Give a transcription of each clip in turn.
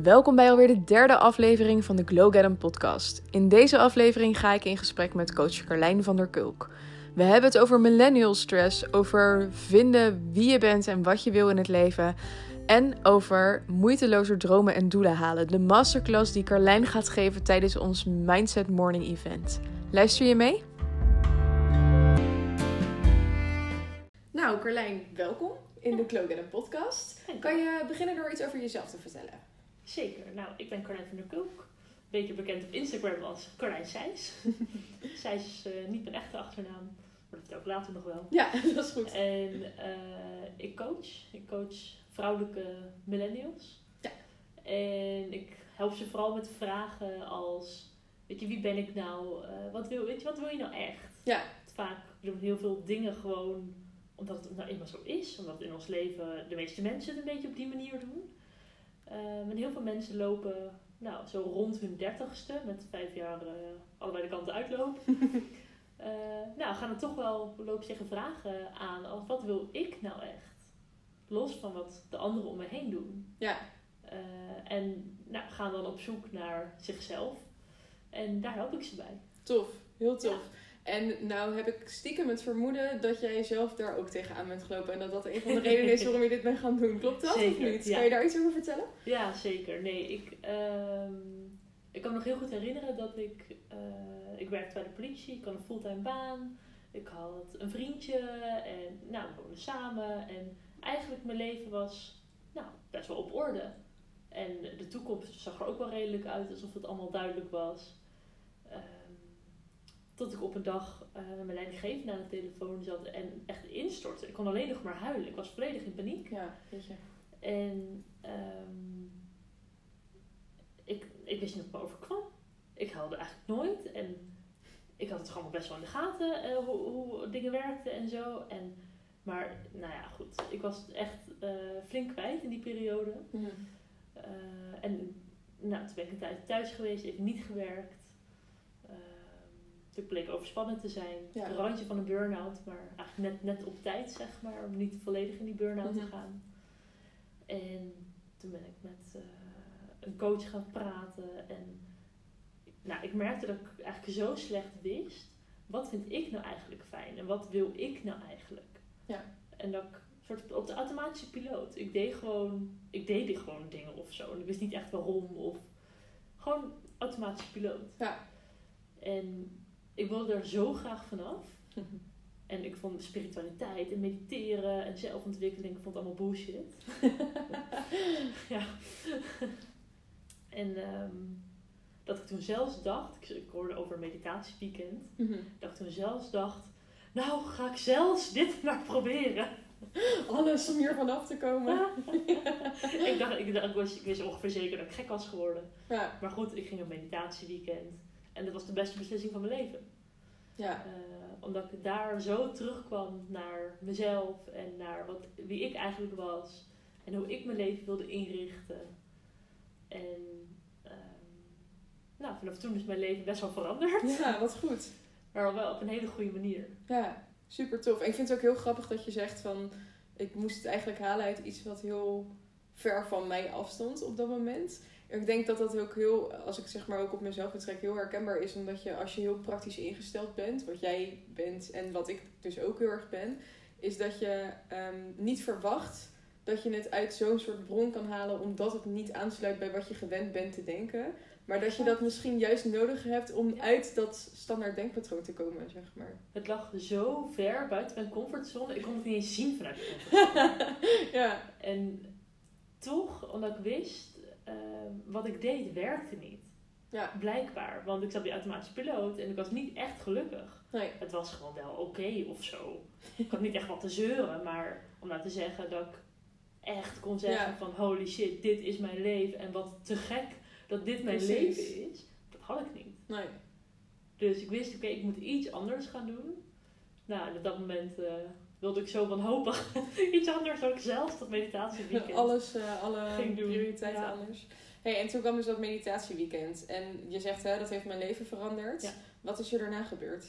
Welkom bij alweer de derde aflevering van de Glow Get 'em podcast. In deze aflevering ga ik in gesprek met coach Carlijn van der Kulk. We hebben het over millennial stress, over vinden wie je bent en wat je wil in het leven. En over moeitelozer dromen en doelen halen. De masterclass die Carlijn gaat geven tijdens ons Mindset Morning Event. Luister je mee? Nou, Carlijn, welkom in de Glow Get 'em podcast. Kan je beginnen door iets over jezelf te vertellen? Zeker. Nou, ik ben Carlijn van der Kulk. Beter bekend op Instagram als Carlijn Seijs. Seijs is niet mijn echte achternaam, maar dat vertel ik later nog wel. Ja, dat is goed. En ik coach vrouwelijke millennials. Ja. En ik help ze vooral met vragen als, weet je, wie ben ik nou? Wat wil je nou echt? Ja. Vaak doen heel veel dingen gewoon omdat het nou eenmaal zo is. Omdat in ons leven de meeste mensen het een beetje op die manier doen. En heel veel mensen lopen zo rond hun 30ste, met 5 jaar allebei de kanten uitloop. Gaan er toch wel lopen tegen vragen aan als wat wil ik nou echt? Los van wat de anderen om me heen doen. Ja. Gaan dan op zoek naar zichzelf. En daar help ik ze bij. Tof, heel tof. Ja. En nou heb ik stiekem het vermoeden dat jij zelf daar ook tegenaan bent gelopen. En dat dat een van de redenen is waarom je dit bent gaan doen. Klopt dat Zeker, of niet? ja. Kan je daar iets over vertellen? Ja, zeker. Nee, ik kan me nog heel goed herinneren dat ik werkte bij de politie. Ik had een fulltime baan. Ik had een vriendje en we woonden samen. En eigenlijk mijn leven was best wel op orde. En de toekomst zag er ook wel redelijk uit, alsof het allemaal duidelijk was. Tot ik op een dag mijn leidinggevende aan de telefoon zat en echt instortte. Ik kon alleen nog maar huilen. Ik was volledig in paniek. Ja, weet je. En ik wist niet wat me overkwam. Ik huilde eigenlijk nooit. En ik had het gewoon best wel in de gaten hoe dingen werkten en zo. Maar goed. Ik was echt flink kwijt in die periode. Mm. Toen ben ik een tijd thuis geweest, even niet gewerkt. Toen bleek overspannen te zijn. Ja. Het randje van een burn-out, maar eigenlijk net op tijd, zeg maar, om niet volledig in die burn-out te gaan. En toen ben ik met een coach gaan praten. En ik merkte dat ik eigenlijk zo slecht wist. Wat vind ik nou eigenlijk fijn? En wat wil ik nou eigenlijk? Ja. En dat ik soort op de automatische piloot. Ik deed gewoon dingen of zo. En ik wist niet echt waarom. Of gewoon automatische piloot. Ja. En ik wilde er zo graag vanaf. En ik vond spiritualiteit en mediteren en zelfontwikkeling, ik vond het allemaal bullshit. Ja. En dat ik toen zelfs dacht, ik hoorde over een meditatieweekend, dat ik toen zelfs dacht, ga ik zelfs dit maar proberen. Alles om hier vanaf te komen. Ik wist ongeveer zeker dat ik gek was geworden. Ja. Maar goed, ik ging op meditatieweekend en dat was de beste beslissing van mijn leven. Ja. Omdat ik daar zo terugkwam naar mezelf en naar wie ik eigenlijk was. En hoe ik mijn leven wilde inrichten. En vanaf toen is mijn leven best wel veranderd. Ja, wat goed. Maar wel op een hele goede manier. Ja, super tof. En ik vind het ook heel grappig dat je zegt van, ik moest het eigenlijk halen uit iets wat heel ver van mij afstond op dat moment. Ik denk dat dat ook heel, als ik zeg maar ook op mezelf betrek, heel herkenbaar is. Omdat je, als je heel praktisch ingesteld bent, wat jij bent en wat ik dus ook heel erg ben, is dat je niet verwacht dat je het uit zo'n soort bron kan halen, omdat het niet aansluit bij wat je gewend bent te denken. Maar dat je dat misschien juist nodig hebt om uit dat standaard denkpatroon te komen, zeg maar. Het lag zo ver buiten mijn comfortzone, ik kon het niet eens zien vanuit de comfortzone. Ja. En toch, omdat ik wist, wat ik deed werkte niet. Ja. Blijkbaar, want ik zat op die automatische piloot en ik was niet echt gelukkig. Nee. Het was gewoon wel oké of zo. Ik had niet echt wat te zeuren, maar om nou te zeggen dat ik echt kon zeggen van holy shit, dit is mijn leven en wat te gek dat dit mijn leven is, dat had ik niet. Nee. Dus ik wist, oké, ik moet iets anders gaan doen. En op dat moment wilde ik zo wanhopig iets anders, ook zelfs dat meditatieweekend. Alle prioriteiten anders. Hey, en toen kwam dus dat meditatieweekend. En je zegt, dat heeft mijn leven veranderd. Ja. Wat is er daarna gebeurd?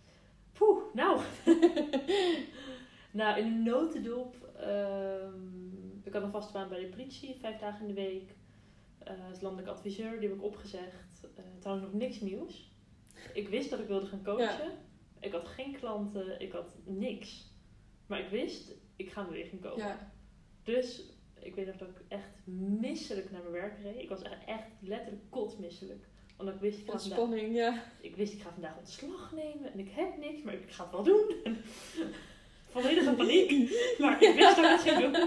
In een notendop. Ik had een vaste baan bij de politie, 5 dagen in de week. als landelijk adviseur. Die heb ik opgezegd. Trouwens nog niks nieuws. Ik wist dat ik wilde gaan coachen. Ja. Ik had geen klanten. Ik had niks. Maar ik wist, ik ga in beweging komen. Ja. Dus ik weet nog dat ik echt misselijk naar mijn werk reed. Ik was echt letterlijk kotsmisselijk. Omdat ik wist, ik wist, ik ga vandaag ontslag nemen. En ik heb niks, maar ik ga het wel doen. Volledige paniek. Maar ik wist dat ik het ging doen.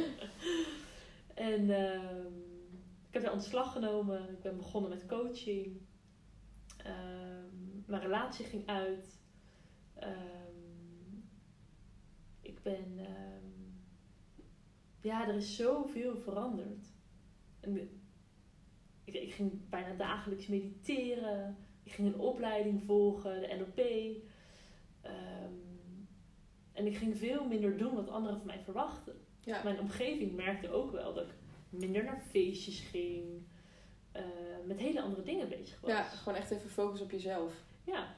En ik heb daar ontslag genomen. Ik ben begonnen met coaching. Mijn relatie ging uit. Ik ben... er is zoveel veranderd. En ik ging bijna dagelijks mediteren. Ik ging een opleiding volgen, de NLP. En ik ging veel minder doen wat anderen van mij verwachten. Ja. Mijn omgeving merkte ook wel dat ik minder naar feestjes ging. Met hele andere dingen bezig was. Ja, gewoon echt even focus op jezelf. Ja.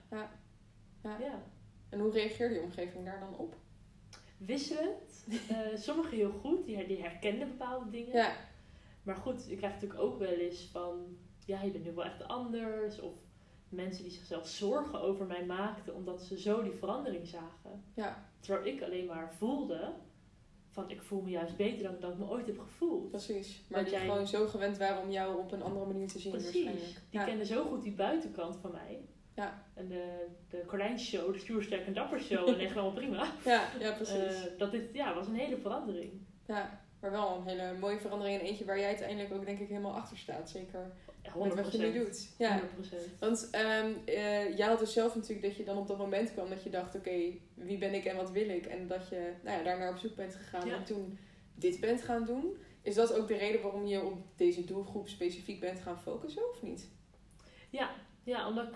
En hoe reageerde je omgeving daar dan op? Wisselend. Sommigen heel goed, die herkenden bepaalde dingen. Ja. Maar goed, je krijgt natuurlijk ook wel eens van... Ja, je bent nu wel echt anders. Of mensen die zichzelf zorgen over mij maakten... omdat ze zo die verandering zagen. Ja. Terwijl ik alleen maar voelde... van ik voel me juist beter dan dat ik me ooit heb gevoeld. Precies. Maar dat die gewoon zo gewend waren om jou op een andere manier te zien. Precies. Waarschijnlijk. Die kenden zo goed die buitenkant van mij. Ja. En de Carlijnsshow, de Stoer, Sterk en Dapper show. En echt allemaal prima. Ja, precies. Dat dit was een hele verandering. Ja, maar wel een hele mooie verandering. En eentje waar jij uiteindelijk ook denk ik helemaal achter staat. Zeker 100%. Met wat je nu doet. Ja. 100%. Want jij had dus zelf natuurlijk dat je dan op dat moment kwam dat je dacht, oké, wie ben ik en wat wil ik? En dat je daar naar op zoek bent gegaan en toen dit bent gaan doen. Is dat ook de reden waarom je op deze doelgroep specifiek bent gaan focussen of niet? Ja, omdat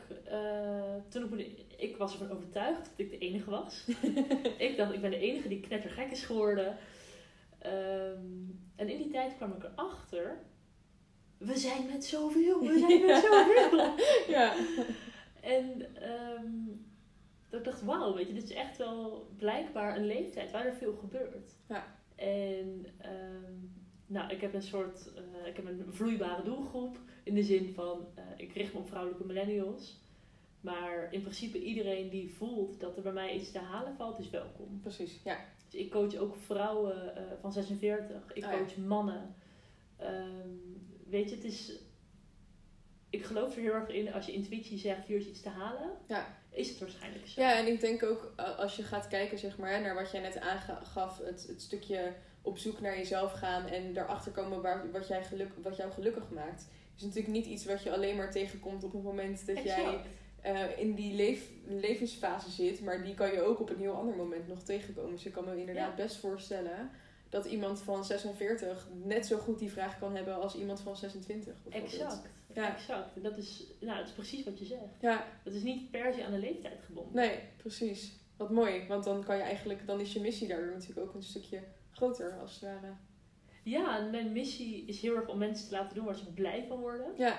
ik was ervan overtuigd dat ik de enige was. Ik dacht, ik ben de enige die knettergek is geworden. En in die tijd kwam ik erachter... We zijn met zoveel. Ja. En dat ik dacht, wauw, weet je, dit is echt wel blijkbaar een leeftijd waar er veel gebeurt. Ja. En ik heb ik heb een vloeibare doelgroep. In de zin van, ik richt me op vrouwelijke millennials. Maar in principe iedereen die voelt dat er bij mij iets te halen valt, is welkom. Precies, ja. Dus ik coach ook vrouwen van 46. Ik coach mannen. Weet je, het is... Ik geloof er heel erg in, als je intuïtie zegt, hier is iets te halen, is het waarschijnlijk zo. Ja, en ik denk ook, als je gaat kijken zeg maar, naar wat jij net aangaf, het stukje op zoek naar jezelf gaan en erachter komen wat jou gelukkig maakt, is natuurlijk niet iets wat je alleen maar tegenkomt op het moment dat jij in die levensfase zit, maar die kan je ook op een heel ander moment nog tegenkomen. Dus ik kan me inderdaad best voorstellen dat iemand van 46 net zo goed die vraag kan hebben als iemand van 26. Exact. En dat is precies wat je zegt. Ja. Dat is niet per se aan de leeftijd gebonden. Nee, precies. Wat mooi, want dan is je missie daardoor natuurlijk ook een stukje groter als het ware. Ja, en mijn missie is heel erg om mensen te laten doen waar ze blij van worden. Ja.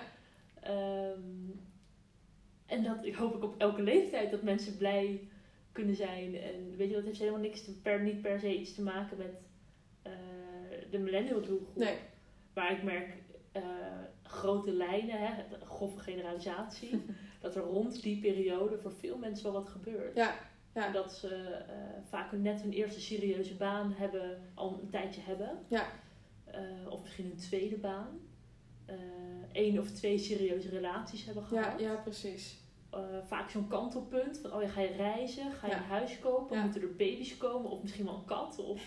En dat hoop ik op elke leeftijd dat mensen blij kunnen zijn. En weet je, dat heeft helemaal niet per se iets te maken met de millennial doelgroep. Nee. Maar ik merk grote lijnen, de grove generalisatie, dat er rond die periode voor veel mensen wel wat gebeurt. Ja. En dat ze vaak net hun eerste serieuze baan al een tijdje hebben. Ja. Of misschien een tweede baan. 1 of 2 serieuze relaties hebben gehad. Ja, precies. Vaak zo'n kantelpunt van, ga je reizen, ga je een huis kopen, moeten er baby's komen of misschien wel een kat. Of,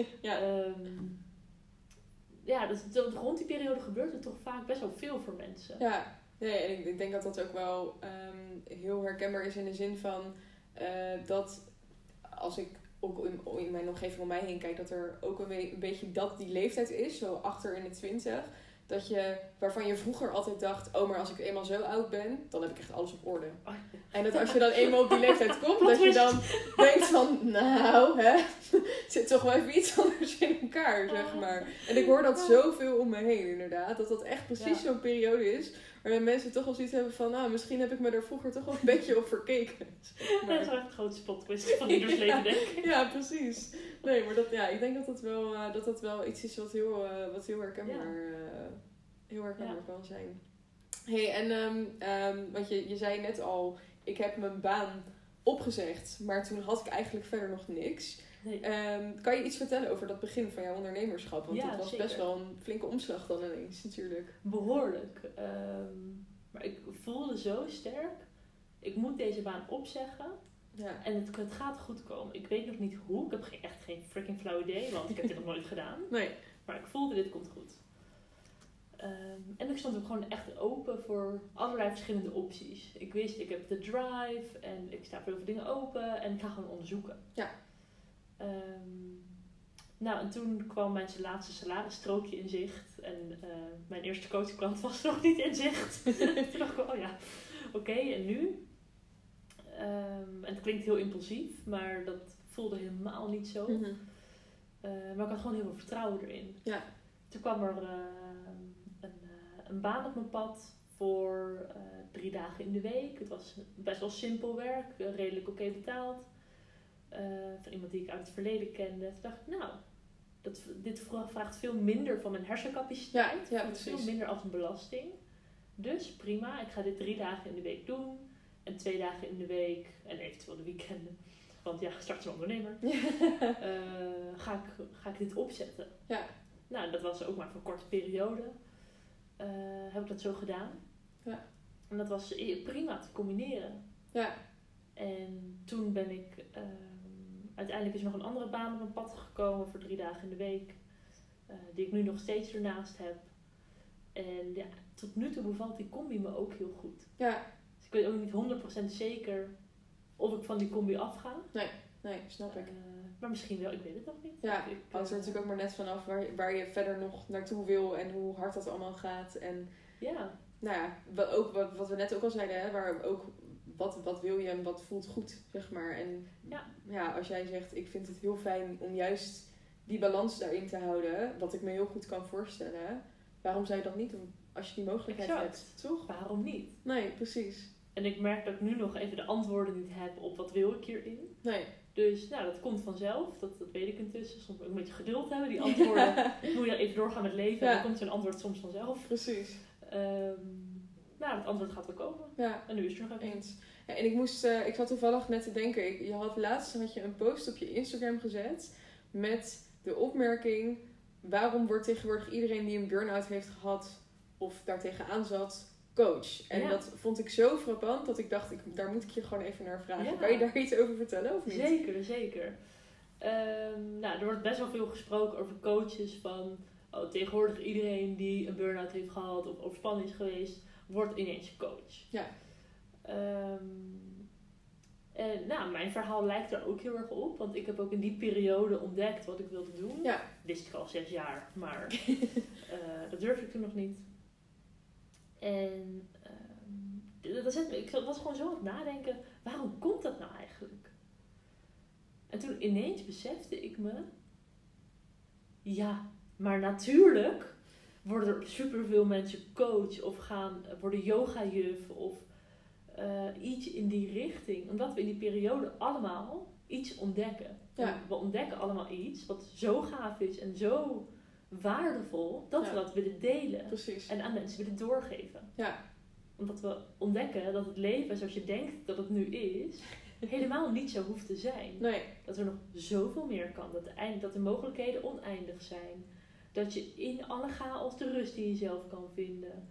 dus rond die periode gebeurt er toch vaak best wel veel voor mensen. Ja, en ik denk dat dat ook wel heel herkenbaar is in de zin van dat als ik ook in mijn omgeving om mij heen kijk, dat er ook een beetje die leeftijd is, zo achter in de 20. Waarvan je vroeger altijd dacht, maar als ik eenmaal zo oud ben, dan heb ik echt alles op orde. Oh. En dat als je dan eenmaal op die leeftijd komt, dat je dan denkt van, zit toch wel even iets anders in elkaar, zeg maar. En ik hoor dat zoveel om me heen, inderdaad. Dat echt precies zo'n periode is, waarin mensen toch wel zoiets hebben van, misschien heb ik me daar vroeger toch wel een beetje op verkeken. Zeg maar. Dat is wel echt een grote plot-twist van ieders leven, denk ik. Ja, precies. Nee, maar ik denk dat wel iets is wat heel herkenbaar heel herkenbaar kan zijn. Hey, en want je zei net al, ik heb mijn baan opgezegd, maar toen had ik eigenlijk verder nog niks. Nee. Kan je iets vertellen over dat begin van jouw ondernemerschap? Want Ja, dat was zeker. best wel een flinke omslag dan ineens natuurlijk. Behoorlijk. Maar ik voelde zo sterk. Ik moet deze baan opzeggen. Ja. En het gaat goed komen. Ik weet nog niet hoe. Ik heb echt geen freaking flauw idee. Want ik heb dit nog nooit gedaan. Nee. Maar ik voelde dit komt goed. En ik stond ook gewoon echt open voor allerlei verschillende opties. Ik wist, ik heb de drive. En ik sta voor heel veel dingen open. En ik ga gewoon onderzoeken. Ja. En toen kwam mijn laatste salarisstrookje in zicht. En mijn eerste coachklant was nog niet in zicht. Toen dacht ik, oh ja, oké, en nu? En het klinkt heel impulsief, maar dat voelde helemaal niet zo. Mm-hmm. Maar ik had gewoon heel veel vertrouwen erin. Ja. Toen kwam er een baan op mijn pad voor 3 dagen in de week. Het was best wel simpel werk, redelijk oké betaald. Van iemand die ik uit het verleden kende. Toen dacht ik, dit vraagt veel minder van mijn hersencapaciteit. Ja, Het is veel precies. minder als een belasting. Dus prima, ik ga dit 3 dagen in de week doen. En 2 dagen in de week, en eventueel de weekenden. Want ja, straks een ondernemer. Ga ik dit opzetten. Ja. Nou, dat was ook maar voor een korte periode. Heb ik dat zo gedaan. Ja. En dat was prima te combineren. Ja. En toen ben ik... uiteindelijk is nog een andere baan op mijn pad gekomen voor 3 dagen in de week. Die ik nu nog steeds ernaast heb. En ja, tot nu toe bevalt die combi me ook heel goed. Ja. Dus ik weet ook niet 100% zeker of ik van die combi afga. Nee, snap ik. Maar misschien wel, ik weet het nog niet. Ja, hangt er natuurlijk ook maar net vanaf waar je verder nog naartoe wil en hoe hard dat allemaal gaat. En ja. Nou ja, wat we net ook al zeiden, hè, waar ook wat wil je en wat voelt goed, zeg maar. En ja, als jij zegt, ik vind het heel fijn om juist die balans daarin te houden, wat ik me heel goed kan voorstellen, waarom zou je dat niet doen als je die mogelijkheid hebt, toch? Waarom niet? Nee, precies. En ik merk dat ik nu nog even de antwoorden niet heb op wat wil ik hierin. Nee. Dus dat komt vanzelf, dat weet ik intussen. Soms moet ik een beetje geduld hebben, die antwoorden. Moet je even doorgaan met leven en dan komt zo'n antwoord soms vanzelf. Precies. Het antwoord gaat wel komen. Ja. En nu is het er nog even. Eens. Ja, en ik zat toevallig net te denken, laatst had je een post op je Instagram gezet met de opmerking, waarom wordt tegenwoordig iedereen die een burn-out heeft gehad of daar tegenaan zat, coach? En dat vond ik zo frappant dat ik dacht, daar moet ik je gewoon even naar vragen. Ja. Kan je daar iets over vertellen of niet? Zeker. Er wordt best wel veel gesproken over coaches van tegenwoordig iedereen die een burn-out heeft gehad of overspannen is geweest, wordt ineens coach. Ja. Mijn verhaal lijkt er ook heel erg op, want ik heb ook in die periode ontdekt wat ik wilde doen. Ja. Wist ik al 6 jaar, maar dat durfde ik toen nog niet. En ik was gewoon zo aan het nadenken, waarom komt dat nou eigenlijk? En toen ineens besefte ik me, ja, maar natuurlijk worden er superveel mensen coach of worden yoga-juf of iets in die richting. Omdat we in die periode allemaal iets ontdekken. Ja. We ontdekken allemaal iets wat zo gaaf is en zo waardevol dat we dat willen delen. Precies. En aan mensen willen doorgeven. Ja. Omdat we ontdekken dat het leven zoals je denkt dat het nu is, helemaal niet zo hoeft te zijn. Nee. Dat er nog zoveel meer kan. Dat de mogelijkheden oneindig zijn. Dat je in alle chaos de rust in jezelf kan vinden.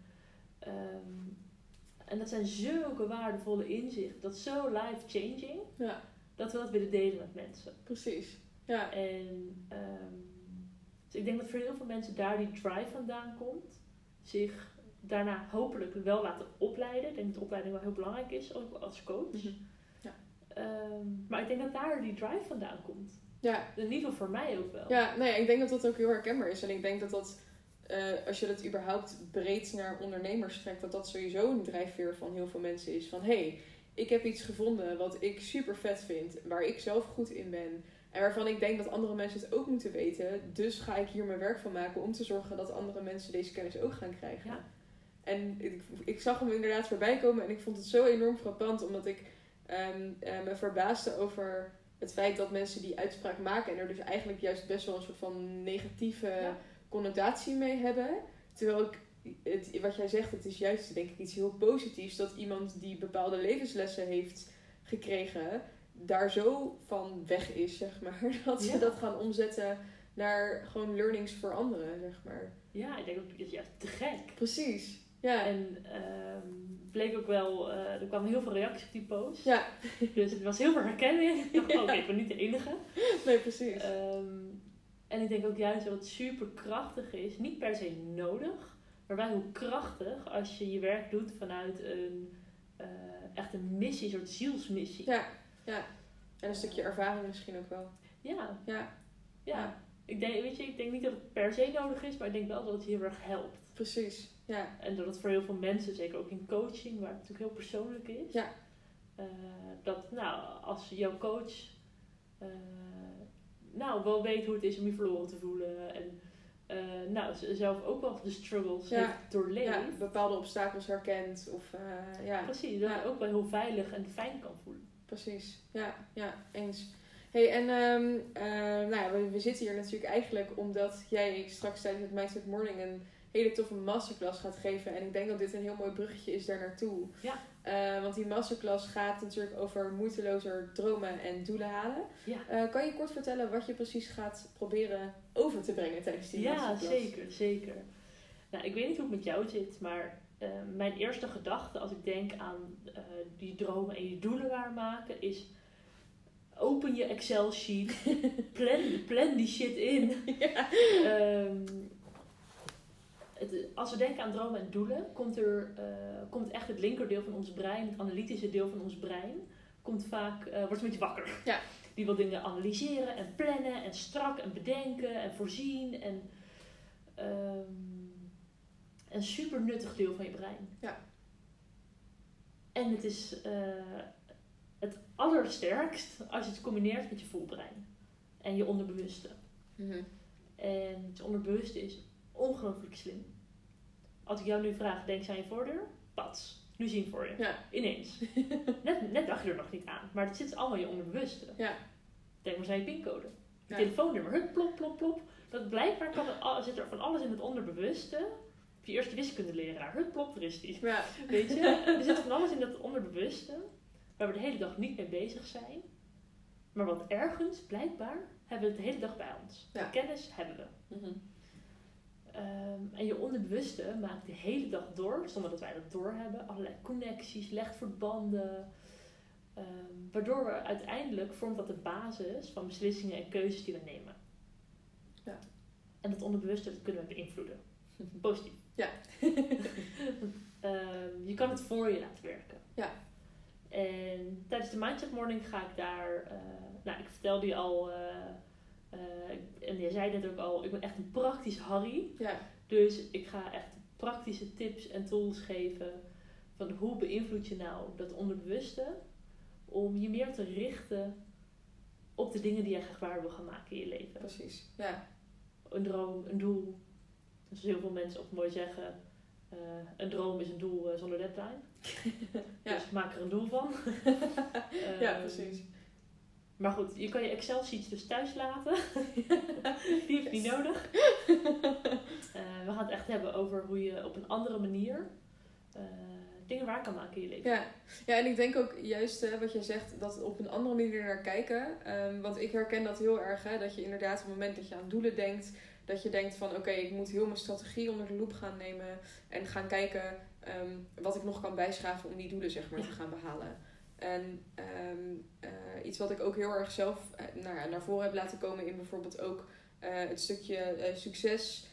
En dat zijn zulke waardevolle inzichten. Dat is zo life-changing. Ja. Dat we dat willen delen met mensen. Precies. Ja. En dus ik denk dat voor heel veel mensen daar die drive vandaan komt. Zich daarna hopelijk wel laten opleiden. Ik denk dat de opleiding wel heel belangrijk is, ook als coach. Mm-hmm. Ja. Maar ik denk dat daar die drive vandaan komt. Ja. In ieder geval voor mij ook wel. Ja, ik denk dat dat ook heel herkenbaar is. En ik denk dat als je dat überhaupt breed naar ondernemers trekt, dat sowieso een drijfveer van heel veel mensen is. Van hey, ik heb iets gevonden wat ik super vet vind, waar ik zelf goed in ben. En waarvan ik denk dat andere mensen het ook moeten weten. Dus ga ik hier mijn werk van maken om te zorgen dat andere mensen deze kennis ook gaan krijgen. Ja. En ik zag hem inderdaad voorbij komen en ik vond het zo enorm frappant, omdat ik me verbaasde over het feit dat mensen die uitspraak maken en er dus eigenlijk juist best wel een soort van negatieve connotatie mee hebben. Terwijl ik wat jij zegt, het is juist denk ik iets heel positiefs. Dat iemand die bepaalde levenslessen heeft gekregen, daar zo van weg is, zeg maar. Dat ze dat gaan omzetten naar gewoon learnings voor anderen, zeg maar. Ja, ik denk ook, ja, te gek. Precies. Ja. En bleek ook wel, er kwamen heel veel reacties op die post. Ja. Dus het was heel veel herkenning. Ik dacht, oké, ik ben niet de enige. Nee, precies. En ik denk ook juist dat het super krachtig is. Niet per se nodig, maar wel heel krachtig als je je werk doet vanuit echt een missie, een soort zielsmissie. Ja. En een stukje ervaring misschien ook wel. Ja. Ik denk niet dat het per se nodig is, maar ik denk wel dat het heel erg helpt. Precies, ja. En dat het voor heel veel mensen, zeker ook in coaching, waar het natuurlijk heel persoonlijk is. Ja. Dat, als jouw coach wel weet hoe het is om je verloren te voelen. En zelf ook wel de struggles heeft doorleefd. Ja, bepaalde obstakels herkent. Precies, dat je ook wel heel veilig en fijn kan voelen. Precies, ja, eens. Hey, en we zitten hier natuurlijk eigenlijk omdat jij straks tijdens het Mindset Morning een hele toffe masterclass gaat geven. En ik denk dat dit een heel mooi bruggetje is daar naartoe. Ja. Want die masterclass gaat natuurlijk over moeitelozer dromen en doelen halen. Ja. Kan je kort vertellen wat je precies gaat proberen over te brengen tijdens die masterclass? Ja, zeker. Nou, ik weet niet hoe het met jou zit, maar mijn eerste gedachte als ik denk aan die dromen en je doelen waarmaken is: open je Excel sheet, plan die shit in. Ja. Als we denken aan dromen en doelen, komt echt het linkerdeel van ons brein, het analytische deel van ons brein, wordt een beetje wakker. Ja. Die wil dingen analyseren en plannen en strak en bedenken en voorzien. En een super nuttig deel van je brein. Ja. En het is het allersterkst als je het combineert met je voelbrein en je onderbewuste. Mm-hmm. En het onderbewuste is ongelooflijk slim. Als ik jou nu vraag, denk je aan je voordeur? Pats. Nu zie je hem voor je. Ja. Ineens. Net dacht je er nog niet aan. Maar het zit allemaal in je onderbewuste. Ja. Denk maar aan je pincode. Je Ja. telefoonnummer. Hup, plop, plop, plop. Dat blijkbaar zit er van alles in het onderbewuste. Of je eerste wiskundeleraar. Hup, plop, er is die. Ja. Weet je? Er zit van alles in dat onderbewuste. Waar we de hele dag niet mee bezig zijn. Maar wat ergens, blijkbaar, hebben we het de hele dag bij ons. Ja. De kennis hebben we. Mm-hmm. En je onderbewuste maakt de hele dag door, zonder dat wij dat doorhebben, allerlei connecties, legt verbanden. Waardoor we uiteindelijk vormt dat de basis van beslissingen en keuzes die we nemen. Ja. En dat onderbewuste dat kunnen we beïnvloeden. Positief. Ja. Je kan het voor je laten werken. Ja. En tijdens de Mindset Morning ga ik daar, ik vertelde je al, en jij zei net ook al, ik ben echt een praktisch Harry. Ja. Dus ik ga echt praktische tips en tools geven van hoe beïnvloed je nou dat onderbewuste om je meer te richten op de dingen die jij graag waar wil gaan maken in je leven. Precies, ja. Een droom, een doel. Dus heel veel mensen ook mooi zeggen, een droom is een doel zonder deadline. Ja. Dus maak er een doel van. Ja, precies. Maar goed, je kan je Excel sheets dus thuis laten. Die heb je niet nodig. We gaan het echt hebben over hoe je op een andere manier dingen waar kan maken in je leven. Ja, en ik denk ook juist wat jij zegt, dat op een andere manier naar kijken. Want ik herken dat heel erg, dat je inderdaad op het moment dat je aan doelen denkt, dat je denkt van oké, ik moet heel mijn strategie onder de loep gaan nemen en gaan kijken wat ik nog kan bijschaven om die doelen zeg maar te gaan behalen. En iets wat ik ook heel erg zelf naar voren heb laten komen in bijvoorbeeld ook het stukje succes.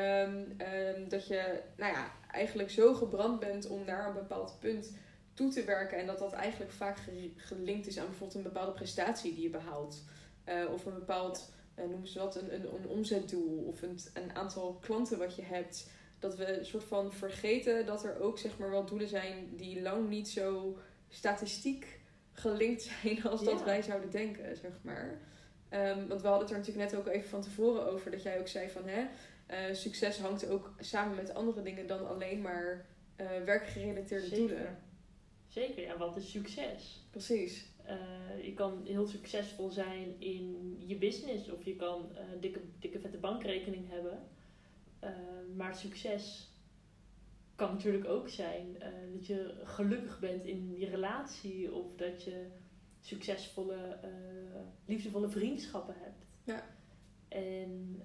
Dat je eigenlijk zo gebrand bent om naar een bepaald punt toe te werken. En dat eigenlijk vaak gelinkt is aan bijvoorbeeld een bepaalde prestatie die je behaalt. Of een bepaald, noemen ze dat, een omzetdoel. Of een aantal klanten wat je hebt. Dat we een soort van vergeten dat er ook zeg maar wel doelen zijn die lang niet zo statistiek gelinkt zijn als dat wij zouden denken, zeg maar. Want we hadden het er natuurlijk net ook even van tevoren over, dat jij ook zei van succes hangt ook samen met andere dingen dan alleen maar werkgerelateerde doelen. Zeker, ja, wat is succes? Precies. Je kan heel succesvol zijn in je business of je kan een dikke vette bankrekening hebben. Maar succes kan natuurlijk ook zijn dat je gelukkig bent in je relatie. Of dat je succesvolle, liefdevolle vriendschappen hebt. Ja. En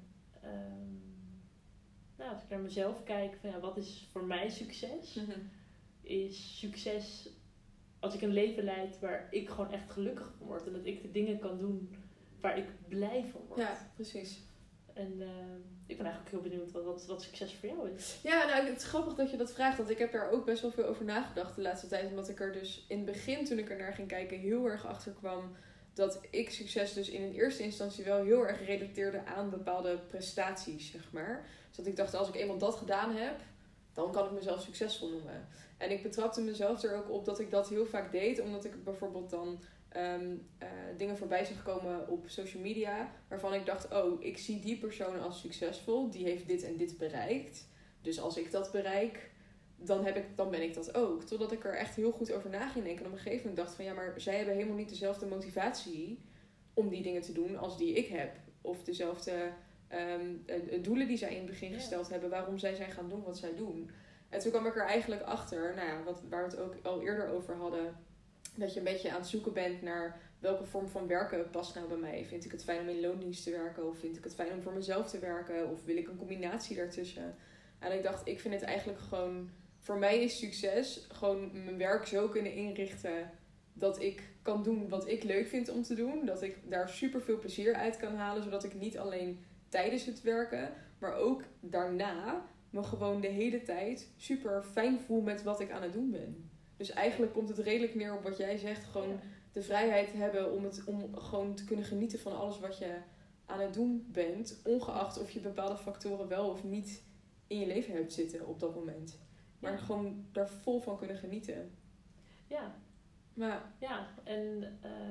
als ik naar mezelf kijk, van, wat is voor mij succes? Mm-hmm. Is succes als ik een leven leid waar ik gewoon echt gelukkig van word. En dat ik de dingen kan doen waar ik blij van word. Ja, precies. En ik ben eigenlijk heel benieuwd wat succes voor jou is. Ja, nou, het is grappig dat je dat vraagt. Want ik heb daar ook best wel veel over nagedacht de laatste tijd. Omdat ik er dus in het begin, toen ik er naar ging kijken, heel erg achter kwam dat ik succes dus in eerste instantie wel heel erg relateerde aan bepaalde prestaties, zeg maar. Dus dat ik dacht, als ik eenmaal dat gedaan heb, dan kan ik mezelf succesvol noemen. En ik betrapte mezelf er ook op dat ik dat heel vaak deed. Omdat ik bijvoorbeeld dan dingen voorbij zag komen op social media. Waarvan ik dacht, oh, ik zie die persoon als succesvol. Die heeft dit en dit bereikt. Dus als ik dat bereik, dan ben ik dat ook. Totdat ik er echt heel goed over na ging denken. En op een gegeven moment dacht van, ja, maar zij hebben helemaal niet dezelfde motivatie om die dingen te doen als die ik heb. Of dezelfde doelen die zij in het begin gesteld hebben. Waarom zij zijn gaan doen wat zij doen. En toen kwam ik er eigenlijk achter, waar we het ook al eerder over hadden. Dat je een beetje aan het zoeken bent naar welke vorm van werken past nou bij mij. Vind ik het fijn om in loondienst te werken? Of vind ik het fijn om voor mezelf te werken? Of wil ik een combinatie daartussen? En ik dacht, ik vind het eigenlijk gewoon... Voor mij is succes gewoon mijn werk zo kunnen inrichten dat ik kan doen wat ik leuk vind om te doen. Dat ik daar super veel plezier uit kan halen. Zodat ik niet alleen tijdens het werken, maar ook daarna me gewoon de hele tijd super fijn voel met wat ik aan het doen ben. Dus eigenlijk komt het redelijk neer op wat jij zegt. Gewoon de vrijheid hebben om gewoon te kunnen genieten van alles wat je aan het doen bent. Ongeacht of je bepaalde factoren wel of niet in je leven hebt zitten op dat moment. Maar gewoon daar vol van kunnen genieten. Ja. Maar, ja, en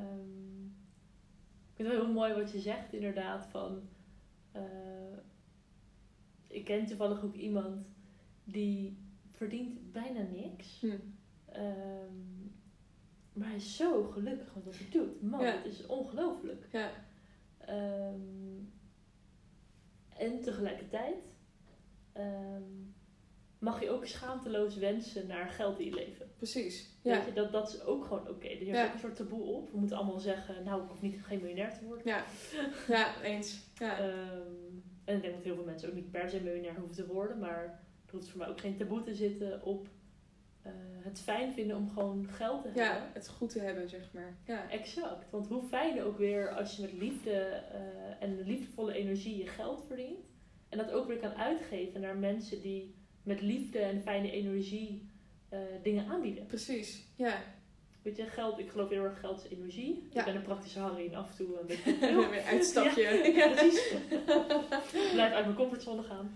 ik vind het wel heel mooi wat je zegt inderdaad. Van, ik ken toevallig ook iemand die verdient bijna niks. Maar hij is zo gelukkig met wat hij doet. Man, het is ongelooflijk. Ja. En tegelijkertijd mag je ook schaamteloos wensen naar geld in je leven. Precies. Ja. Weet je, dat is ook gewoon oké. Er is ook een soort taboe op. We moeten allemaal zeggen, nou, ik hoef geen miljonair te worden. Ja, eens. Ja. En ik denk dat heel veel mensen ook niet per se miljonair hoeven te worden. Maar er hoeft voor mij ook geen taboe te zitten op het fijn vinden om gewoon geld te hebben. Ja, het goed te hebben, zeg maar. Ja. Exact. Want hoe fijn ook weer als je met liefde en liefdevolle energie je geld verdient. En dat ook weer kan uitgeven naar mensen die met liefde en fijne energie dingen aanbieden. Precies, ja. Weet je, geld, ik geloof heel erg geld is energie. Ja. Ik ben een praktische Harry en af en toe een beetje Een uitstapje. Ja, precies. Blijf uit mijn comfortzone gaan.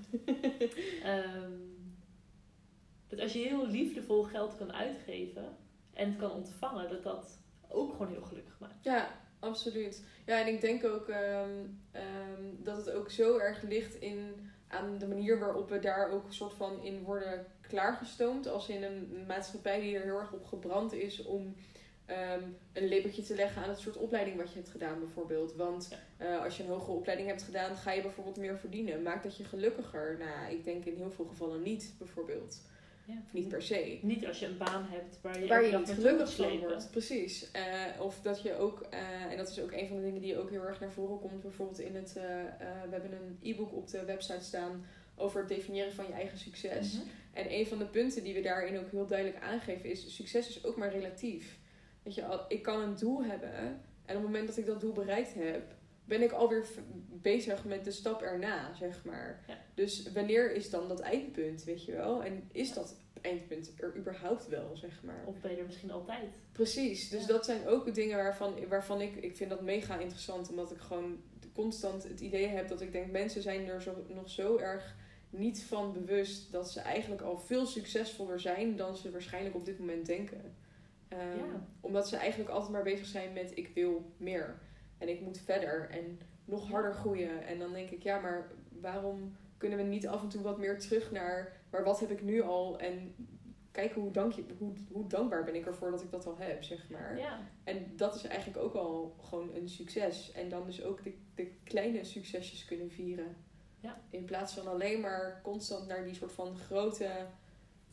Dat als je heel liefdevol geld kan uitgeven en het kan ontvangen, dat ook gewoon heel gelukkig maakt. Ja, absoluut. Ja, en ik denk ook dat het ook zo erg ligt aan de manier waarop we daar ook een soort van in worden klaargestoomd. Als in een maatschappij die er heel erg op gebrand is om een lepeltje te leggen aan het soort opleiding wat je hebt gedaan bijvoorbeeld. Want als je een hogere opleiding hebt gedaan, ga je bijvoorbeeld meer verdienen. Maakt dat je gelukkiger? Nou, ik denk in heel veel gevallen niet, bijvoorbeeld. Ja. Of niet per se. Niet als je een baan hebt waar je niet gelukkig van wordt. Precies. Of dat je ook, en dat is ook een van de dingen die ook heel erg naar voren komt, bijvoorbeeld in het, we hebben een e-book op de website staan over het definiëren van je eigen succes. Mm-hmm. En een van de punten die we daarin ook heel duidelijk aangeven is, succes is ook maar relatief. Weet je, ik kan een doel hebben en op het moment dat ik dat doel bereikt heb, ben ik alweer bezig met de stap erna, zeg maar. Ja. Dus wanneer is dan dat eindpunt, weet je wel? En is dat eindpunt er überhaupt wel, zeg maar? Of ben je er misschien altijd? Precies. Dus dat zijn ook dingen waarvan ik vind dat mega interessant. Omdat ik gewoon constant het idee heb dat ik denk, mensen zijn er nog zo erg niet van bewust dat ze eigenlijk al veel succesvoller zijn dan ze waarschijnlijk op dit moment denken. Omdat ze eigenlijk altijd maar bezig zijn met ik wil meer. En ik moet verder en nog harder groeien. En dan denk ik, ja, maar waarom kunnen we niet af en toe wat meer terug naar, maar wat heb ik nu al? En kijken hoe dankbaar ben ik ervoor dat ik dat al heb, zeg maar. Ja. En dat is eigenlijk ook al gewoon een succes. En dan dus ook de kleine succesjes kunnen vieren. Ja. In plaats van alleen maar constant naar die soort van grote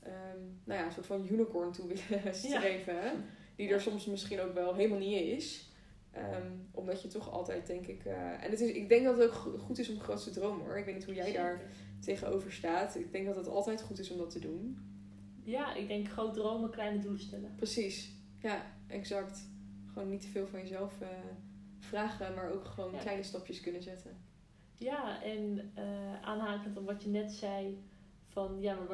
een soort van unicorn toe willen streven. Ja. Die er soms misschien ook wel helemaal niet is. Omdat je toch altijd, denk ik... ik denk dat het ook goed is om groot te dromen, hoor. Ik weet niet hoe jij daar tegenover staat. Ik denk dat het altijd goed is om dat te doen. Ja, ik denk groot dromen, kleine doelen stellen. Precies. Ja, exact. Gewoon niet te veel van jezelf vragen, maar ook gewoon kleine stapjes kunnen zetten. Ja, en aanhakend op wat je net zei, van ja, maar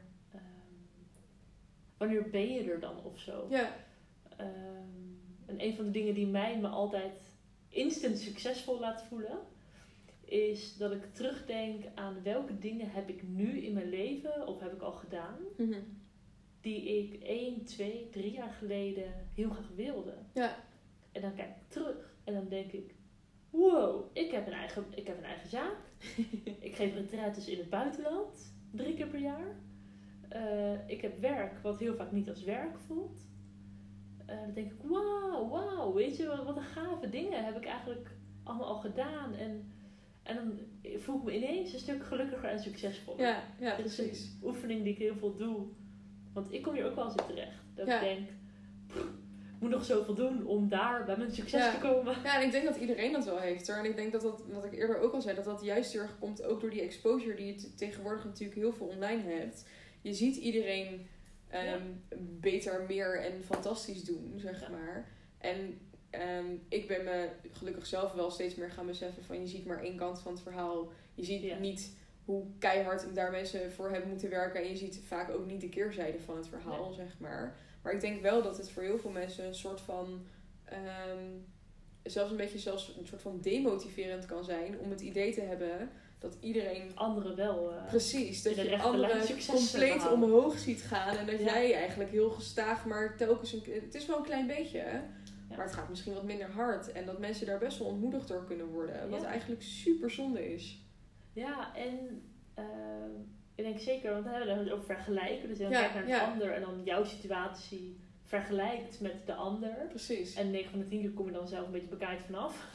wanneer ben je er dan of zo? Ja. En een van de dingen die mij me altijd instant succesvol laat voelen, is dat ik terugdenk aan welke dingen heb ik nu in mijn leven, of heb ik al gedaan, die ik 1, 2, 3 jaar geleden heel graag wilde. Ja. En dan kijk ik terug en dan denk ik, wow, ik heb een eigen zaak. Ik geef retraites in het buitenland, 3 keer per jaar. Ik heb werk wat heel vaak niet als werk voelt. Dan denk ik, wauw, weet je, wat een gave dingen heb ik eigenlijk allemaal al gedaan. En dan voel ik me ineens een stuk gelukkiger en succesvoller. Ja, dit is precies. een oefening die ik heel veel doe. Want ik kom hier ook wel eens in terecht. Dat ik denk, ik moet nog zoveel doen om daar bij mijn succes te komen. Ja, en ik denk dat iedereen dat wel heeft, hoor. En ik denk dat wat ik eerder ook al zei, dat juist heel erg komt ook door die exposure die je tegenwoordig natuurlijk heel veel online hebt. Je ziet iedereen beter, meer en fantastisch doen, zeg maar. En ik ben me gelukkig zelf wel steeds meer gaan beseffen van je ziet maar één kant van het verhaal. Je ziet niet hoe keihard daar mensen voor hebben moeten werken. En je ziet vaak ook niet de keerzijde van het verhaal, zeg maar. Maar ik denk wel dat het voor heel veel mensen een soort van... zelfs een soort van demotiverend kan zijn om het idee te hebben dat iedereen... Anderen wel. Precies, dat je anderen compleet omhoog ziet gaan. En dat jij eigenlijk heel gestaag, maar telkens... Het is wel een klein beetje, maar het gaat misschien wat minder hard. En dat mensen daar best wel ontmoedigd door kunnen worden. Wat eigenlijk super zonde is. Ja, en ik denk zeker, want we hebben het over vergelijken. Dus je kijkt naar een ander en dan jouw situatie vergelijkt met de ander. Precies. En 9 van de 10 keer kom je dan zelf een beetje bekaaid vanaf.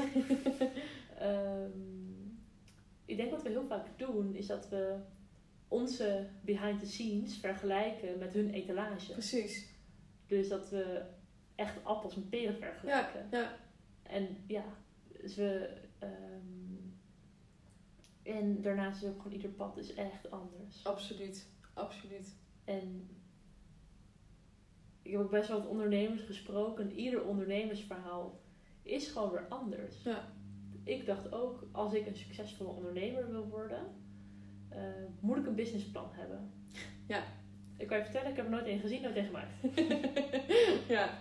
Ik denk wat we heel vaak doen, is dat we onze behind the scenes vergelijken met hun etalage. Precies. Dus dat we echt appels met peren vergelijken. Ja. En dus we... en daarnaast is ook gewoon ieder pad is echt anders. Absoluut. En ik heb ook best wel wat ondernemers gesproken. En ieder ondernemersverhaal is gewoon weer anders. Ja. Ik dacht ook, als ik een succesvolle ondernemer wil worden, moet ik een businessplan hebben. Ja. Ik kan je vertellen, ik heb er nooit één gezien, nooit één gemaakt. Ja.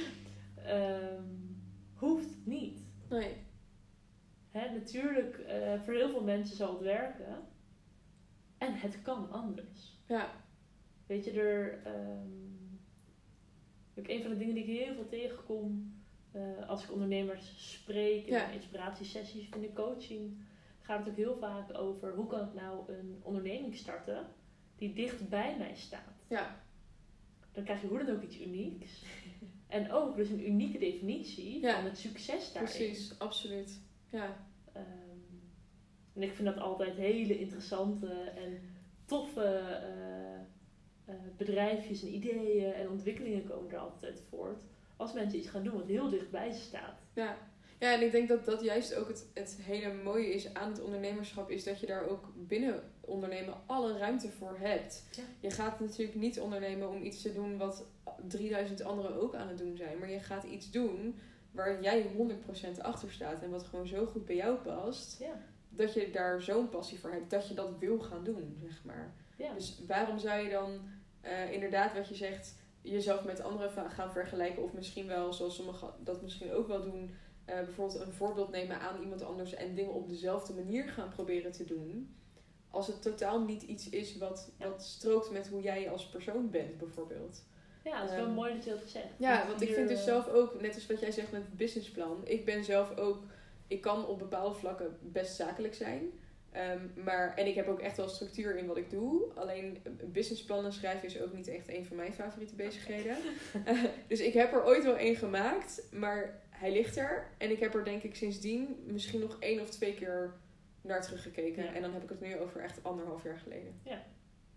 Hoeft niet. Nee. Natuurlijk, voor heel veel mensen zal het werken. En het kan anders. Ja. Weet je, een van de dingen die ik heel veel tegenkom als ik ondernemers spreek in inspiratiesessies, in de coaching, gaat het ook heel vaak over hoe kan ik nou een onderneming starten die dicht bij mij staat. Ja. Dan krijg je hoe dan ook iets unieks. En ook dus een unieke definitie van het succes daarin. Precies, absoluut. Ja. En ik vind dat altijd hele interessante en toffe bedrijfjes en ideeën en ontwikkelingen komen er altijd uit voort. Als mensen iets gaan doen wat heel dichtbij ze staat. Ja, en ik denk dat juist ook het hele mooie is aan het ondernemerschap, is dat je daar ook binnen ondernemen alle ruimte voor hebt. Ja. Je gaat natuurlijk niet ondernemen om iets te doen wat 3000 anderen ook aan het doen zijn. Maar je gaat iets doen waar jij 100% achter staat en wat gewoon zo goed bij jou past. Ja. Dat je daar zo'n passie voor hebt, dat je dat wil gaan doen, zeg maar. Ja. Dus waarom zou je dan inderdaad wat je zegt, jezelf met anderen gaan vergelijken, of misschien wel, zoals sommigen dat misschien ook wel doen, bijvoorbeeld een voorbeeld nemen aan iemand anders en dingen op dezelfde manier gaan proberen te doen, als het totaal niet iets is wat strookt met hoe jij als persoon bent, bijvoorbeeld. Ja, dat is wel mooi dat je dat gezegd. Ja, want ik vind dus zelf ook, net als wat jij zegt met het businessplan, ik ben zelf ook, ik kan op bepaalde vlakken best zakelijk zijn. En ik heb ook echt wel structuur in wat ik doe. Alleen businessplannen schrijven is ook niet echt een van mijn favoriete bezigheden. Dus ik heb er ooit wel één gemaakt, maar hij ligt er. En ik heb er denk ik sindsdien misschien nog 1 of 2 keer naar teruggekeken. Ja. En dan heb ik het nu over echt 1,5 jaar geleden. Ja.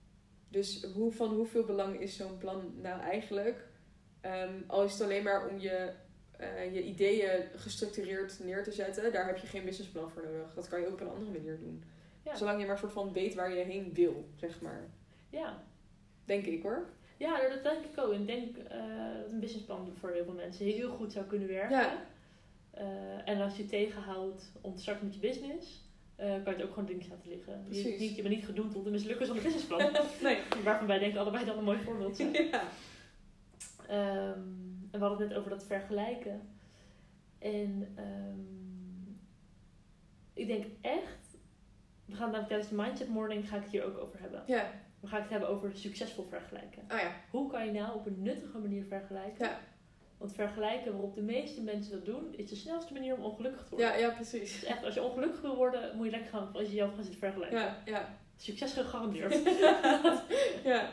Dus van hoeveel belang is zo'n plan nou eigenlijk? Al is het alleen maar om je ideeën gestructureerd neer te zetten. Daar heb je geen businessplan voor nodig. Dat kan je ook op een andere manier doen. Ja. Zolang je maar soort van weet waar je heen wil, zeg maar. Ja. Denk ik hoor. Ja, dat denk ik ook. Ik denk dat een businessplan voor heel veel mensen heel goed zou kunnen werken. Ja. En als je tegenhoudt om te starten met je business, kan je het ook gewoon links laten liggen. Je bent niet gedoemd om te mislukken zonder businessplan. Nee. Waarvan wij denken allebei dat een mooi voorbeeld zijn. Ja. En we hadden het net over dat vergelijken. En ik denk echt, we gaan namelijk tijdens de Mindset Morning ga ik het hier ook over hebben. Ja. Dan ga ik het hebben over succesvol vergelijken. Oh ja. Hoe kan je nou op een nuttige manier vergelijken? Ja. Want vergelijken waarop de meeste mensen dat doen, is de snelste manier om ongelukkig te worden. Ja, precies. Dus echt, als je ongelukkig wil worden, moet je lekker gaan als je jezelf gaat zitten vergelijken. Ja. Succes gegarandeerd. Ja.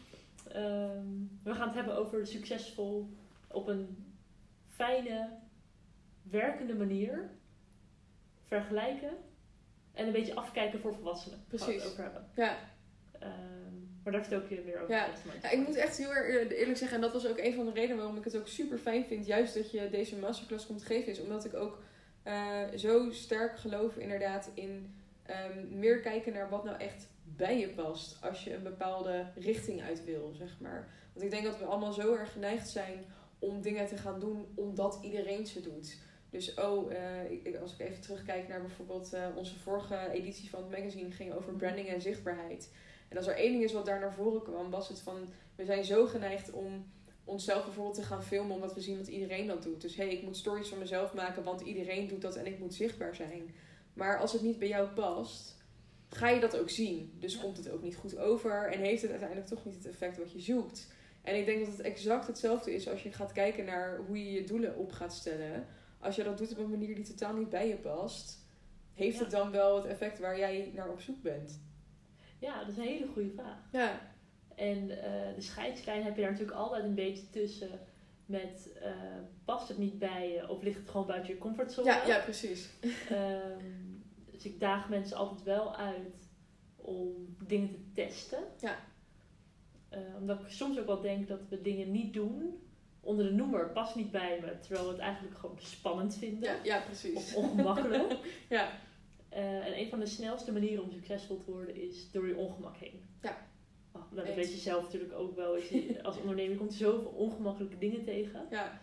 We gaan het hebben over succesvol op een fijne, werkende manier vergelijken en een beetje afkijken voor volwassenen. Precies. Gaan we het over hebben. Ja. Maar daar vertel ik je meer over. Ja, ik moet echt heel eerlijk zeggen, en dat was ook een van de redenen waarom ik het ook super fijn vind, juist dat je deze masterclass komt geven, is omdat ik ook zo sterk geloof inderdaad in meer kijken naar wat nou echt bij je past als je een bepaalde richting uit wil, zeg maar. Want ik denk dat we allemaal zo erg geneigd zijn om dingen te gaan doen omdat iedereen ze doet. Dus als ik even terugkijk naar bijvoorbeeld onze vorige editie van het magazine ging over branding en zichtbaarheid. En als er één ding is wat daar naar voren kwam, was het van, we zijn zo geneigd om onszelf bijvoorbeeld te gaan filmen omdat we zien dat iedereen dat doet. Dus ik moet stories van mezelf maken, want iedereen doet dat en ik moet zichtbaar zijn. Maar als het niet bij jou past, ga je dat ook zien. Dus komt het ook niet goed over en heeft het uiteindelijk toch niet het effect wat je zoekt. En ik denk dat het exact hetzelfde is als je gaat kijken naar hoe je je doelen op gaat stellen. Als je dat doet op een manier die totaal niet bij je past, heeft het dan wel het effect waar jij naar op zoek bent? Ja, dat is een hele goede vraag. Ja. En de scheidslijn heb je daar natuurlijk altijd een beetje tussen met past het niet bij je of ligt het gewoon buiten je comfortzone? Ja, precies. Dus ik daag mensen altijd wel uit om dingen te testen. Ja. Omdat ik soms ook wel denk dat we dingen niet doen onder de noemer past niet bij me, terwijl we het eigenlijk gewoon spannend vinden. Ja, precies. Of ongemakkelijk. Ja. En een van de snelste manieren om succesvol te worden is door je ongemak heen. Ja. Dat weet je zelf natuurlijk ook wel. Als ondernemer komt er zoveel ongemakkelijke dingen tegen. Ja.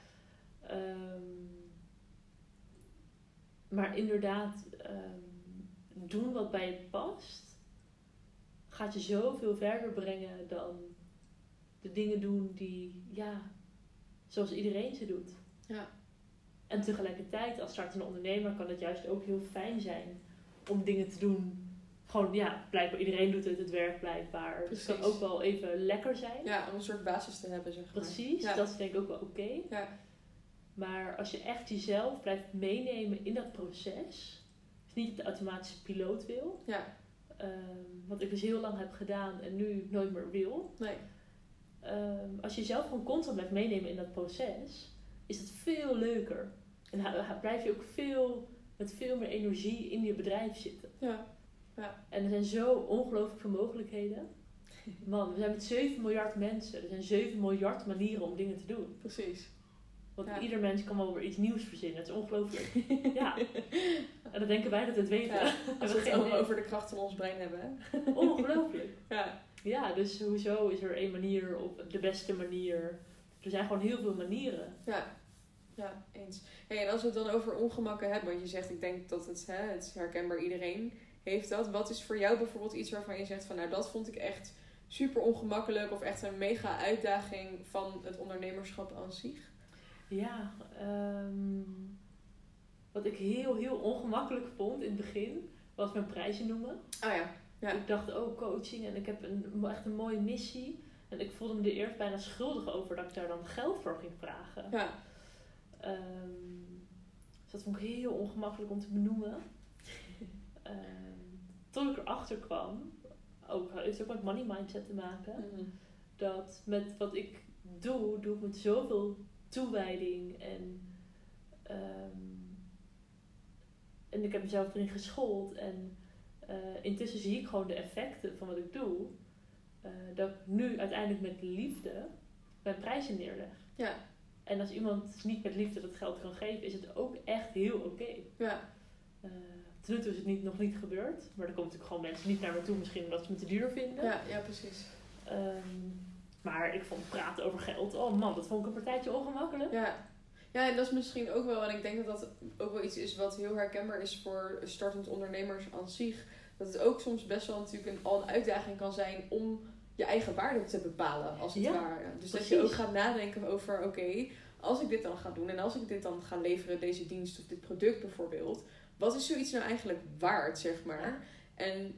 Maar inderdaad, doen wat bij je past, gaat je zoveel verder brengen dan de dingen doen die, zoals iedereen ze doet. Ja. En tegelijkertijd, als startende ondernemer, kan het juist ook heel fijn zijn om dingen te doen. Gewoon, blijkbaar iedereen doet het werkt blijkbaar. Dus het kan ook wel even lekker zijn. Ja, om een soort basis te hebben, zeg maar. Precies, dat is denk ik ook wel oké. Ja. Maar als je echt jezelf blijft meenemen in dat proces, dus niet op de automatische piloot wil, Ja. wat ik dus heel lang heb gedaan en nu nooit meer wil. Nee. Als je jezelf gewoon constant blijft meenemen in dat proces, is het veel leuker. En blijf je ook met veel meer energie in je bedrijf zitten. Ja. Ja. En er zijn zo ongelooflijk veel mogelijkheden. Man, we zijn met 7 miljard mensen. Er zijn 7 miljard manieren om dingen te doen. Precies. Want ieder mens kan wel weer iets nieuws verzinnen. Het is ongelooflijk. Ja. En dan denken wij dat we het weten. Ja, als we het allemaal over de kracht van ons brein hebben. Hè? Ongelooflijk. Ja. Ja, dus hoezo is er één manier of de beste manier? Er zijn gewoon heel veel manieren. Ja, eens. Hey, en als we het dan over ongemakken hebben, want je zegt, ik denk dat het is herkenbaar, iedereen heeft dat. Wat is voor jou bijvoorbeeld iets waarvan je zegt van, nou dat vond ik echt super ongemakkelijk of echt een mega uitdaging van het ondernemerschap aan zich? Ja, wat ik heel, heel ongemakkelijk vond in het begin, was mijn prijzen noemen. Oh ja. Ik dacht, coaching en ik heb echt een mooie missie. En ik voelde me er eerst bijna schuldig over dat ik daar dan geld voor ging vragen. Ja. Dus dat vond ik heel ongemakkelijk om te benoemen. Tot ik erachter kwam, heeft ook met money mindset te maken. Mm-hmm. Dat met wat ik doe ik met zoveel toewijding en ik heb mezelf erin geschoold en intussen zie ik gewoon de effecten van wat ik doe. dat ik nu uiteindelijk met liefde mijn prijzen neerleg. Ja. En als iemand niet met liefde dat geld kan geven, is het ook echt heel oké. Ja. Tot nu toe is het nog niet gebeurd. Maar er komen natuurlijk gewoon mensen niet naar me toe, misschien omdat ze me te duur vinden. Ja, precies. Maar ik vond praten over geld, oh man, dat vond ik een partijtje ongemakkelijk. Ja, en dat is misschien ook wel, en ik denk dat dat ook wel iets is wat heel herkenbaar is voor startend ondernemers aan zich. Dat het ook soms best wel natuurlijk al een uitdaging kan zijn om je eigen waarde te bepalen, als het ware. Dus precies. Dat je ook gaat nadenken over, oké, als ik dit dan ga doen en als ik dit dan ga leveren, deze dienst of dit product bijvoorbeeld, wat is zoiets nou eigenlijk waard, zeg maar? En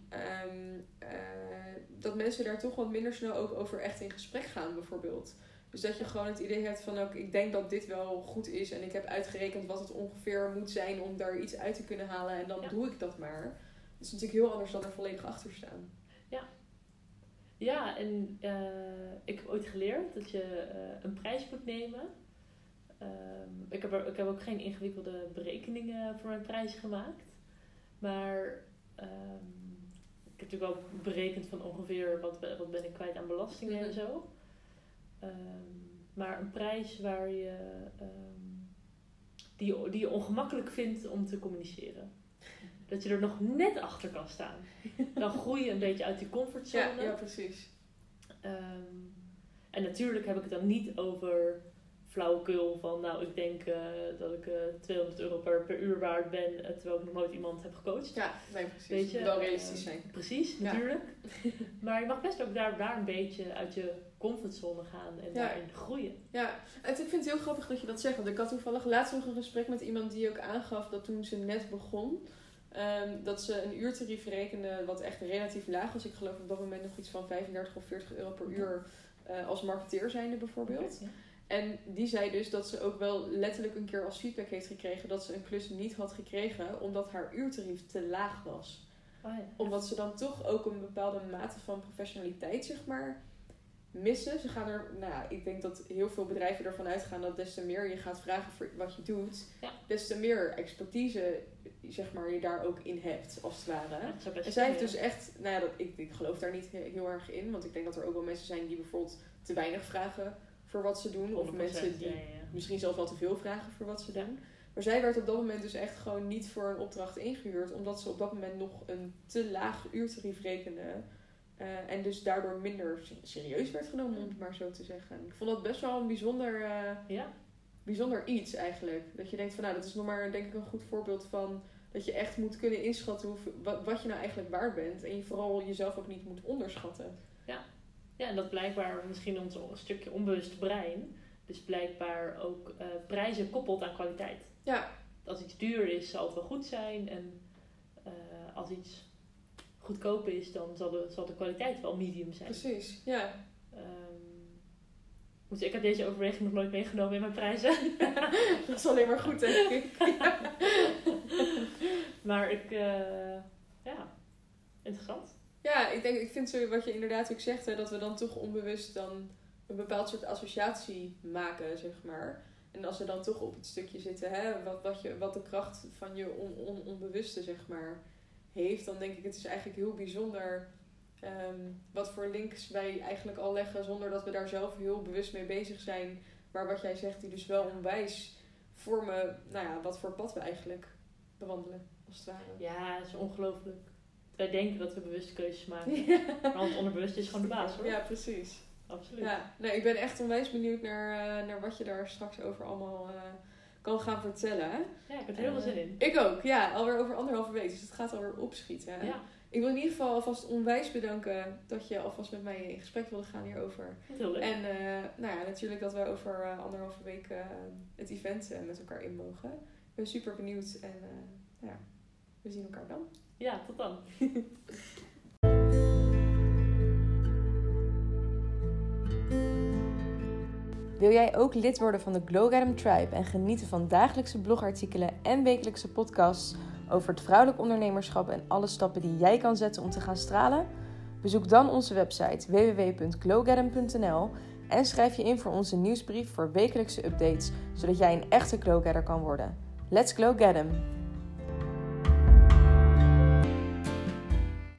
dat mensen daar toch wat minder snel ook over echt in gesprek gaan, bijvoorbeeld. Dus dat je gewoon het idee hebt van, ook, ik denk dat dit wel goed is en ik heb uitgerekend wat het ongeveer moet zijn om daar iets uit te kunnen halen en dan doe ik dat maar. Dat is natuurlijk heel anders dan er volledig achter staan. Ja, en ik heb ooit geleerd dat je een prijs moet nemen. Ik heb ook geen ingewikkelde berekeningen voor mijn prijs gemaakt. Maar ik heb natuurlijk wel berekend van ongeveer wat ben ik kwijt aan belastingen en zo. Maar een prijs waar je, die je ongemakkelijk vindt om te communiceren. Dat je er nog net achter kan staan. Dan groei je een beetje uit die comfortzone. Ja, precies. En natuurlijk heb ik het dan niet over flauwekul van, nou, ik denk dat ik €200 per uur waard ben, terwijl ik nog nooit iemand heb gecoacht. Ja, nee, precies. Weet je, wel realistisch zijn. Precies, natuurlijk. Maar je mag best ook daar een beetje uit je comfortzone gaan en daarin groeien. Ja, en ik vind het heel grappig dat je dat zegt. Want ik had toevallig laatst nog een gesprek met iemand die ook aangaf dat toen ze net begon, dat ze een uurtarief rekende wat echt relatief laag was. Ik geloof op dat moment nog iets van 35 of 40 euro per uur als marketeer zijnde bijvoorbeeld. Okay, ja. En die zei dus dat ze ook wel letterlijk een keer als feedback heeft gekregen dat ze een klus niet had gekregen omdat haar uurtarief te laag was. Oh ja. Omdat ze dan toch ook een bepaalde mate van professionaliteit, zeg maar, missen. Ze gaan er, ik denk dat heel veel bedrijven ervan uitgaan dat des te meer je gaat vragen voor wat je doet, des te meer expertise, zeg maar, je daar ook in hebt, als het ware. Ja, en zij heeft dus echt, ik geloof daar niet heel erg in, want ik denk dat er ook wel mensen zijn die bijvoorbeeld te weinig vragen voor wat ze doen. Of mensen die misschien zelfs wel te veel vragen voor wat ze doen. Maar zij werd op dat moment dus echt gewoon niet voor een opdracht ingehuurd. Omdat ze op dat moment nog een te laag uurtarief rekende. En dus daardoor minder serieus werd genomen, om het maar zo te zeggen. Ik vond dat best wel een bijzonder iets eigenlijk. Dat je denkt van, dat is nog maar denk ik een goed voorbeeld van dat je echt moet kunnen inschatten wat je nou eigenlijk waard bent. En je vooral jezelf ook niet moet onderschatten. Ja, en dat blijkbaar misschien ons stukje onbewust brein dus blijkbaar ook prijzen koppelt aan kwaliteit. Ja. Als iets duur is, zal het wel goed zijn. En als iets goedkoop is, dan zal de kwaliteit wel medium zijn. Precies, ja. Ik heb deze overweging nog nooit meegenomen in mijn prijzen. Dat is alleen maar goed, denk ik. Maar interessant. Ja, ik vind zo wat je inderdaad ook zegt, dat we dan toch onbewust dan een bepaald soort associatie maken, zeg maar. En als we dan toch op het stukje zitten, wat de kracht van je onbewuste, zeg maar, heeft, dan denk ik het is eigenlijk heel bijzonder wat voor links wij eigenlijk al leggen zonder dat we daar zelf heel bewust mee bezig zijn. Maar wat jij zegt, die dus wel onwijs vormen, wat voor pad we eigenlijk bewandelen, als het ware. Ja, dat is ongelooflijk. Wij denken dat we bewuste keuzes maken. Maar het onderbewust is gewoon de baas, hoor. Ja, precies. Absoluut. Ja, ik ben echt onwijs benieuwd naar wat je daar straks over allemaal kan gaan vertellen. Ja, ik heb er heel veel zin in. Ik ook, ja. Alweer over 1,5 week. Dus het gaat alweer opschieten. Ja. Ik wil in ieder geval alvast onwijs bedanken dat je alvast met mij in gesprek wilde gaan hierover. Heel leuk. En natuurlijk dat wij over 1,5 week het event met elkaar in mogen. Ik ben super benieuwd en we zien elkaar dan. Ja, tot dan. Wil jij ook lid worden van de Glow Get 'em Tribe en genieten van dagelijkse blogartikelen en wekelijkse podcasts over het vrouwelijk ondernemerschap en alle stappen die jij kan zetten om te gaan stralen? Bezoek dan onze website www.glowgetem.nl en schrijf je in voor onze nieuwsbrief voor wekelijkse updates, zodat jij een echte glowgetter kan worden. Let's glow get 'em!